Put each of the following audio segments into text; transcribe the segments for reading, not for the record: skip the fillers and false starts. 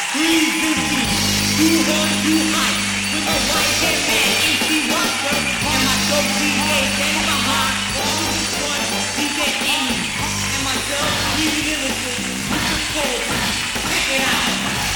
Breathe deep, too hard, too high. With a white hair man, AC Rocker, and my dope DJ, and my heart. All this one, DJ Amy, and myself, Easy Lyricist, Mr. Cole. Check it out.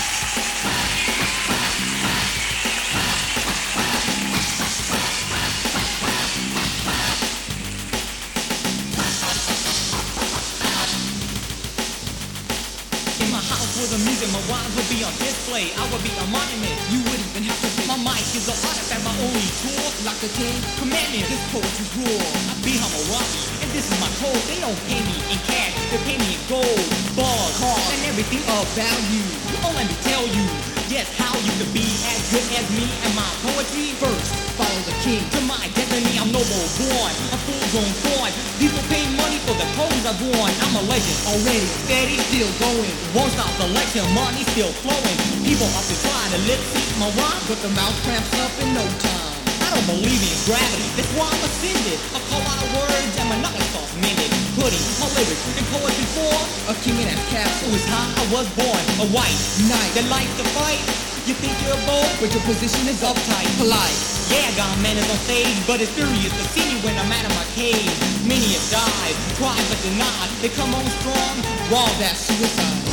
For the music, my rhymes will be on display. I will be a monument. You wouldn't even have to think. My mic is a artifact, my only tool. Like the Ten Commandments, this poetry's rule. I be Hammurabi, and this is my code. They don't pay me in cash, they pay me in gold, bars, cars, and everything of value. Oh, let me tell you, yes, how you can be as good as me and my poetry. First, follow the king. To my destiny, I'm noble born, a full-grown thorn. People pay money for the clothes I've worn. I'm a legend, already steady, still going. Won't stop selection, money still flowing. People often try to lip sync my rhyme, but the mouth cramps up in no time. I don't believe in gravity, that's why I'm ascended. I call out words and my knuckles off minute. Putting my lyrics in poetry form. A king in that castle is how I was born. A white knight that likes to fight. You think you're bold, but your position is uptight, polite. Yeah, I got manners on stage, but it's furious to see me when I'm out of my cage. Many have died, tried but denied. They come on strong, raw, that's suicide.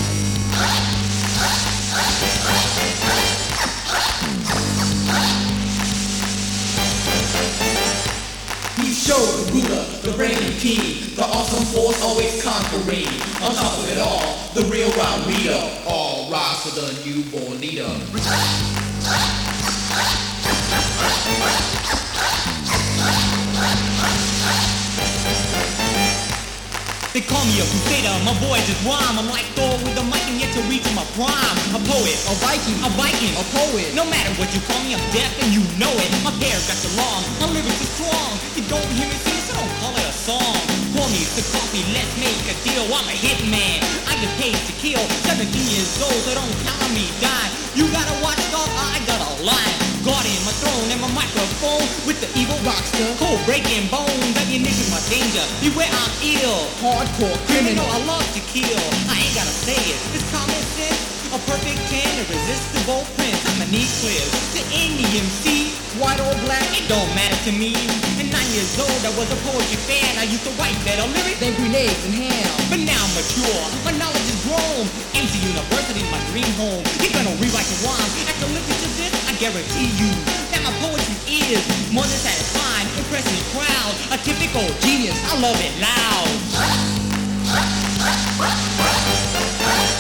He showed the Buddha, the reigning king, the awesome force always conquering. On top of it all, the real rhyme leader. All rise for the newborn leader. They call me a crusader, my voice is rhyme. I'm like Thor with a mic and yet to reach my prime. A poet, a Viking, a poet. No matter what you call me, I'm deaf and you know it. My paragraphs are long, my lyrics are strong. You don't hear me sing, so don't call it a song. Pour me the coffee, let's make a deal. I'm a hitman, I get paid to kill. 17 years old, so don't count on me dying. You got a watchdog, I got a lion. Guarding my throne and my microphone with the evil rockster. Cold breaking bones, ammunition my danger. Beware I'm ill, hardcore criminal, I love to kill. I ain't gotta say it, it's common sense. A perfect 10, irresistible prince. I'm a neat clear to any MC, white or black, it don't matter to me. At 9 years old, I was a poetry fan. I used to write better lyrics than grenades and ham. But now I'm mature, my knowledge is grown. MC University, my dream home. You're gonna rewrite the rhyme. After listening to this, I guarantee you that my poetry is more than satisfying, impressing the crowd. A typical genius, I love it loud.